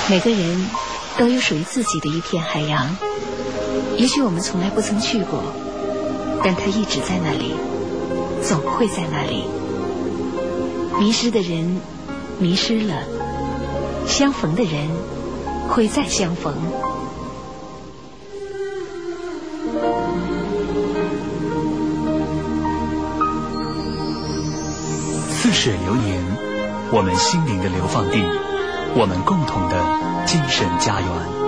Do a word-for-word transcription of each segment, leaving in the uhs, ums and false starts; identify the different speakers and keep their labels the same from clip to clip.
Speaker 1: 每个人都有属于自己的一片海洋，也许我们从来不曾去过，但它一直在那里，总会在那里。迷失的人迷失了，相逢的人会再相逢。
Speaker 2: 似水流年，我们心灵的流放地，我们共同的精神家园。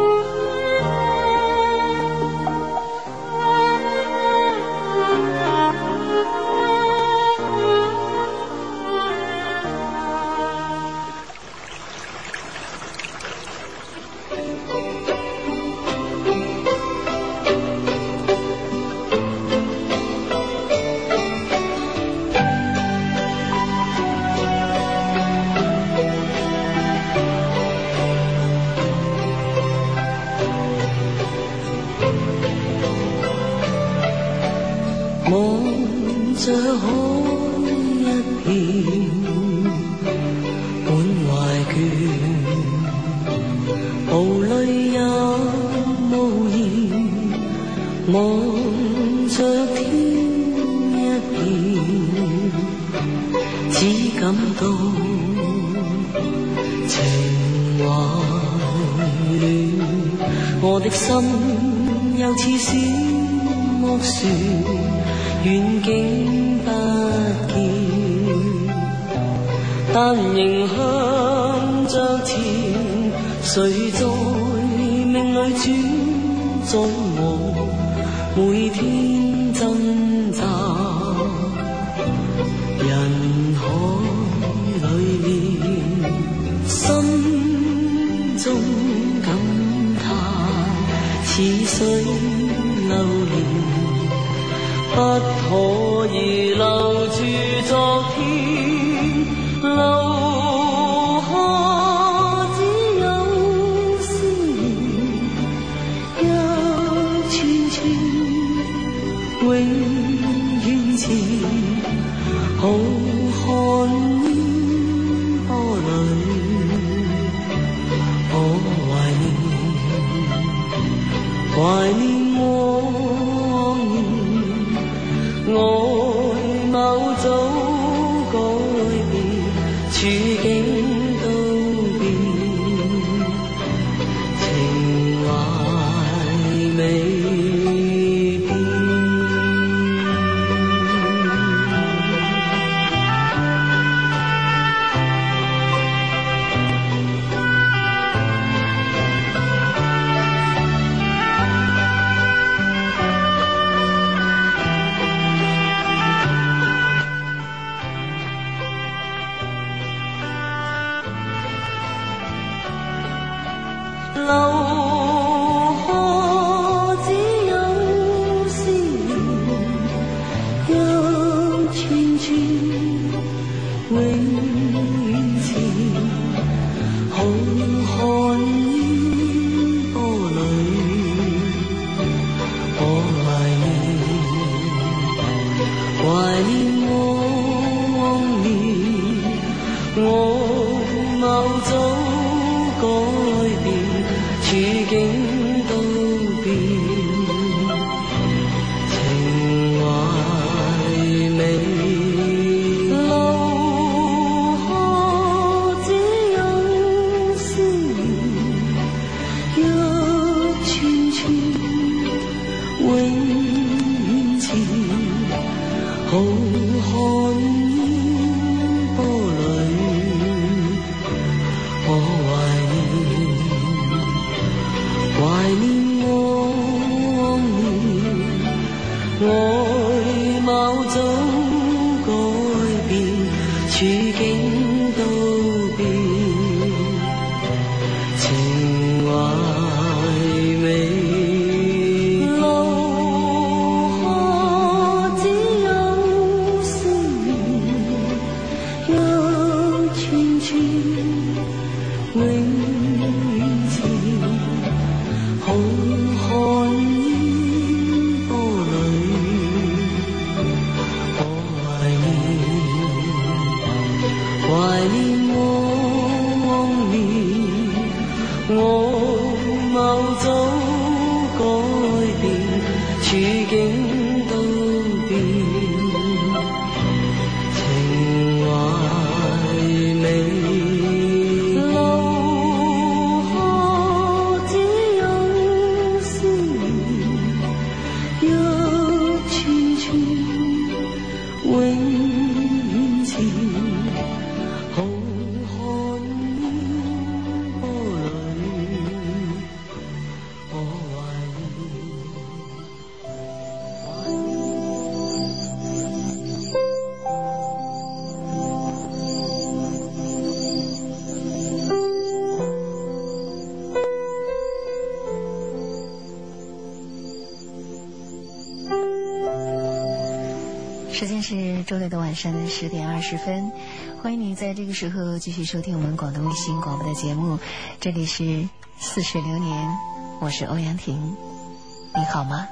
Speaker 1: 时间是周六的晚上的十点二十分，欢迎你在这个时候继续收听我们广东卫星广播的节目，这里是似水流年，我是欧阳婷，你好吗？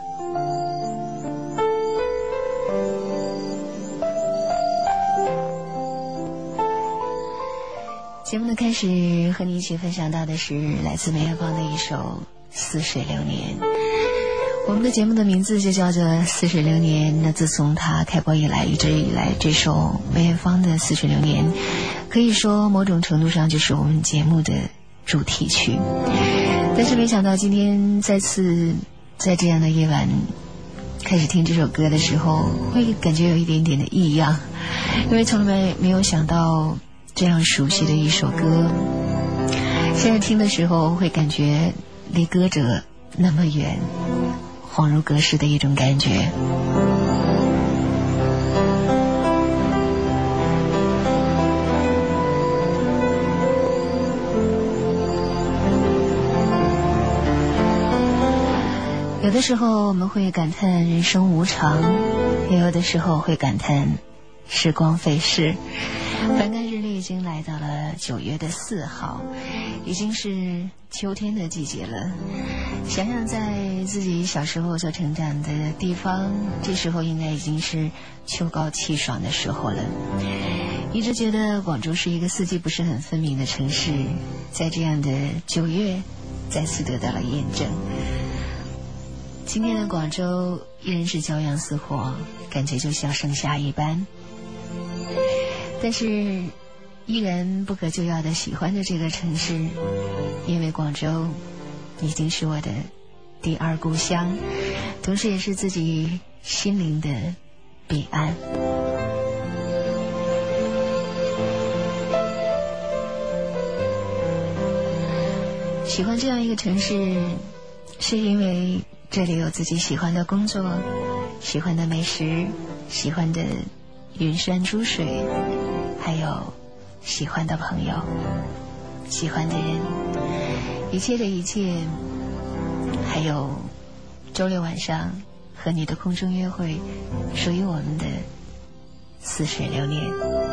Speaker 1: 节目的开始，和你一起分享到的是来自梅艳芳的一首《似水流年》。我们的节目的名字就叫做《似水流年》。那自从它开播以来，一直以来，这首梅艳芳的《似水流年》，可以说某种程度上就是我们节目的主题曲。但是没想到今天再次在这样的夜晚开始听这首歌的时候，会感觉有一点点的异样，因为从来没有想到这样熟悉的一首歌，现在听的时候会感觉离歌者那么远，恍如隔世的一种感觉。有的时候我们会感叹人生无常，也有的时候会感叹时光飞逝。翻看日历已经来到了九月的四号，已经是秋天的季节了。想想在自己小时候所成长的地方，这时候应该已经是秋高气爽的时候了。一直觉得广州是一个四季不是很分明的城市，在这样的九月再次得到了验证。今天的广州依然是骄阳似火，感觉就像盛夏一般，但是依然不可救药的喜欢着这个城市，因为广州已经是我的第二故乡，同时也是自己心灵的彼岸。喜欢这样一个城市，是因为这里有自己喜欢的工作，喜欢的美食，喜欢的云山珠水，还有喜欢的朋友，喜欢的人，一切的一切，还有周六晚上和你的空中约会，属于我们的似水流年。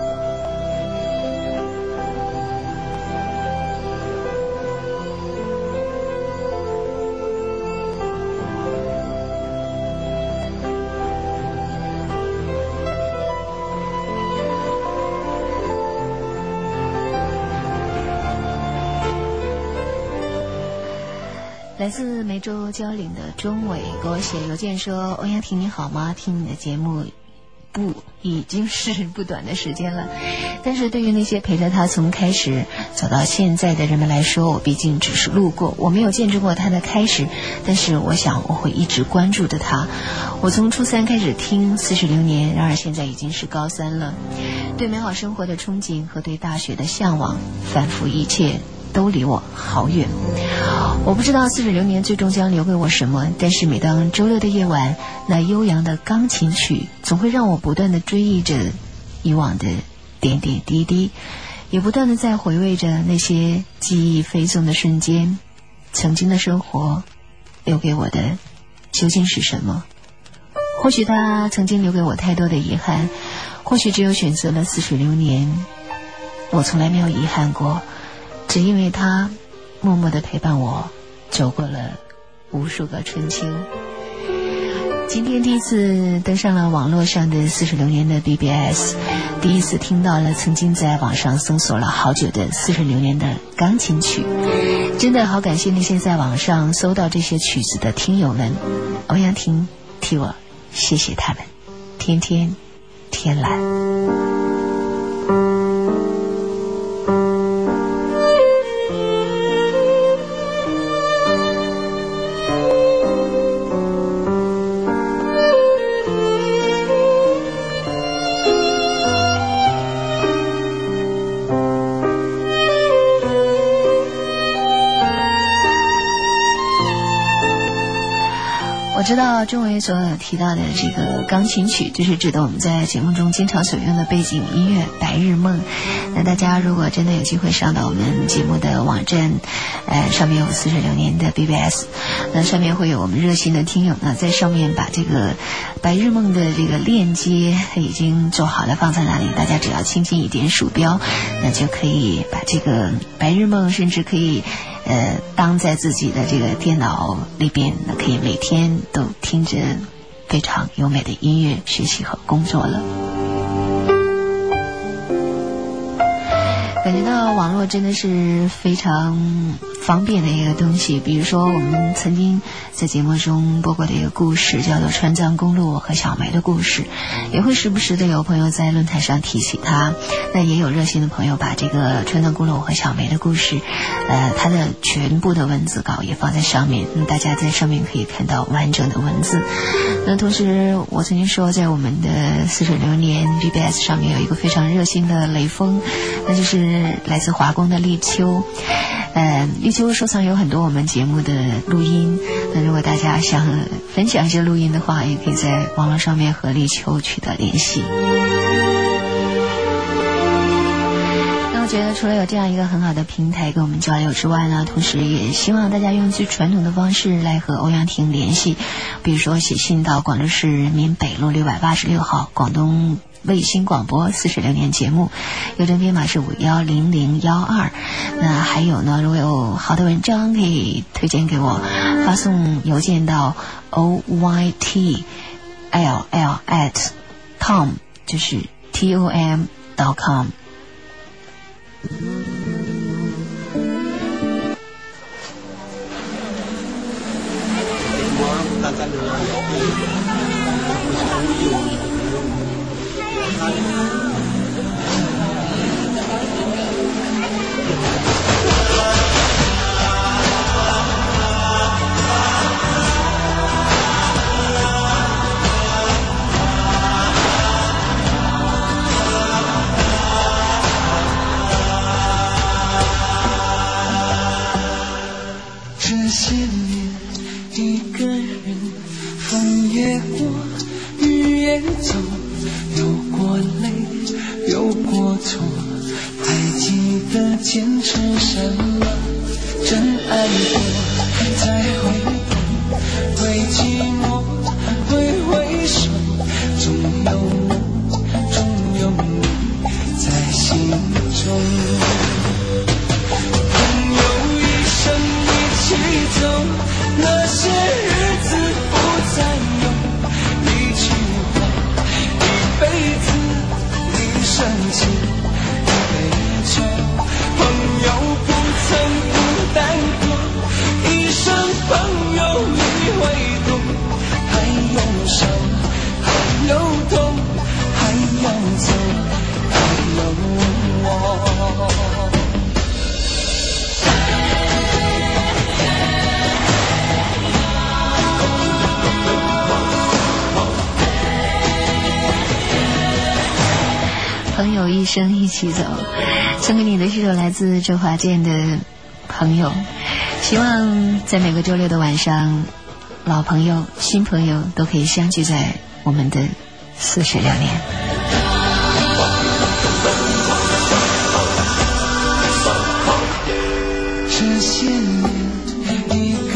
Speaker 1: 来自梅州蕉岭的钟伟给我写邮件说：欧阳婷你好吗？听你的节目不已经是不短的时间了，但是对于那些陪着他从开始走到现在的人们来说，我毕竟只是路过，我没有见证过他的开始，但是我想我会一直关注着他。我从初三开始听似水流年，然而现在已经是高三了，对美好生活的憧憬和对大学的向往，反复一切都离我好远。我不知道似水流年最终将留给我什么，但是每当周六的夜晚，那悠扬的钢琴曲总会让我不断地追忆着以往的点点滴滴，也不断地在回味着那些记忆飞送的瞬间。曾经的生活留给我的究竟是什么？或许他曾经留给我太多的遗憾，或许只有选择了似水流年，我从来没有遗憾过，只因为他默默地陪伴我走过了无数个春秋。今天第一次登上了网络上的似水流年的 B B S， 第一次听到了曾经在网上搜索了好久的似水流年的钢琴曲。真的好感谢那些在网上搜到这些曲子的听友们，欧阳婷替我谢谢他们。天天天蓝。 我知道钟伟所提到的这个钢琴曲，就是指的我们在节目中经常所用的背景音乐《白日梦》。那大家如果真的有机会上到我们节目的网站，呃，上面有似水流年的 B B S， 那上面会有我们热心的听友呢，在上面把这个《白日梦》的这个链接已经做好了，放在那里，大家只要轻轻一点鼠标，那就可以把这个《白日梦》，甚至可以呃，当在自己的这个电脑里边，那可以每天都听着非常优美的音乐学习和工作了。感觉到网络真的是非常方便的一个东西，比如说我们曾经在节目中播过的一个故事，叫做川藏公路和小梅的故事，也会时不时的有朋友在论坛上提起它。那也有热心的朋友把这个川藏公路和小梅的故事，呃，它的全部的文字稿也放在上面，嗯，大家在上面可以看到完整的文字。那同时我曾经说，在我们的似水流年 B B S 上面有一个非常热心的雷锋，那就是来自华工的立秋。呃，立秋收藏有很多我们节目的录音，那如果大家想分享一些录音的话，也可以在网络上面和立秋取得联系。那我觉得除了有这样一个很好的平台跟我们交流之外呢，同时也希望大家用最传统的方式来和欧阳婷联系，比如说写信到广州市人民北路六百八十六号广东卫星广播似水流年节目，邮政编码是五一零零一二。那还有呢，如果有好的文章可以推荐给我，发送邮件到 o y t l l at tom， 就是 t o m dot com。
Speaker 3: 这些年一个人，风也过，雨也走，有过泪，有过错，还记得坚持什么，真爱过，再回头，会寂寞，会回首，总有我，总有你在心中。一起走，那些日子不再有，一句话，一辈子，一生情，一杯酒，朋友不曾孤单过，一生朋友一回头，还有伤，还有痛，还要走，还有我。
Speaker 1: 朋友一生一起走，送给你的是首来自周华健的朋友。希望在每个周六的晚上，老朋友新朋友都可以相聚在我们的似水流年。
Speaker 3: 这些年一